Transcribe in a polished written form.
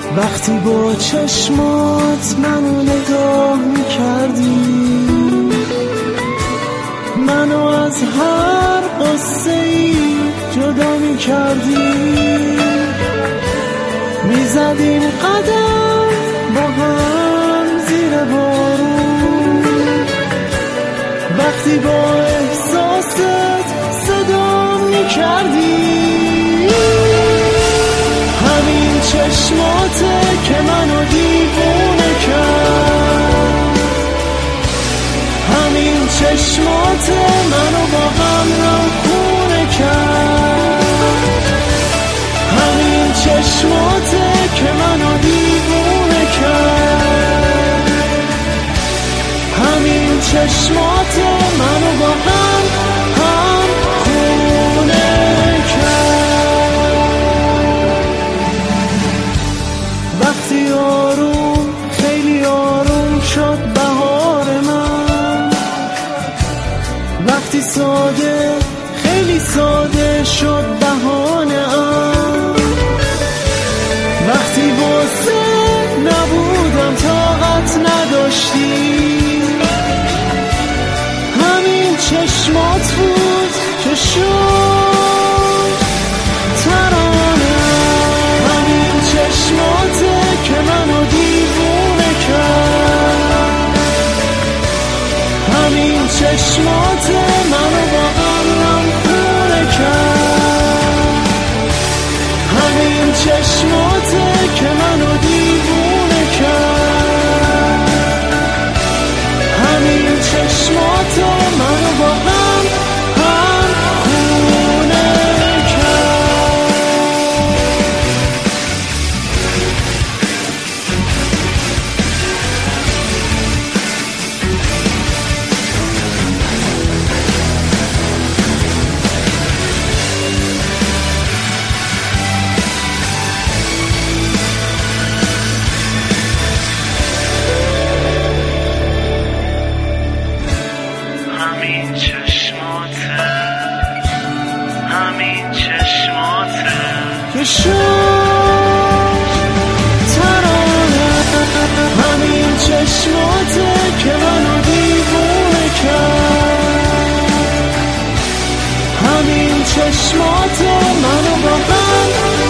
وقتی با چشمات منو نگاه میکردی، منو از هر قصه‌ای جدا میکردی، میزدیم قدم با هم زیر بارون، وقتی با احساست صدا میکردی. همین چشماته که منو دیوونه کرد، همین چشماته منو با غم روخونه کرد، همین چشماته که منو دیوونه کرد، همین چشماته منو با غم خونه کرد. وقتی آروم خیلی آروم شد بهار من، وقتی ساده خیلی ساده شد بهانه‌ام، وقتی واسه نبودم طاقت نداشتی، همین چشمات بود که شد ترانه، همین چشماته که منو دیوونه کرد، همین چشماته منو با غم خونه کرد، همین چشماته که منو دیوونه کرد، همین چشماته منو با غم خونه کرد. همین چشماته، همین چشماته که شد ترانه، همین چشماته که منو دیوونه کرد، همین چشماته منو با غم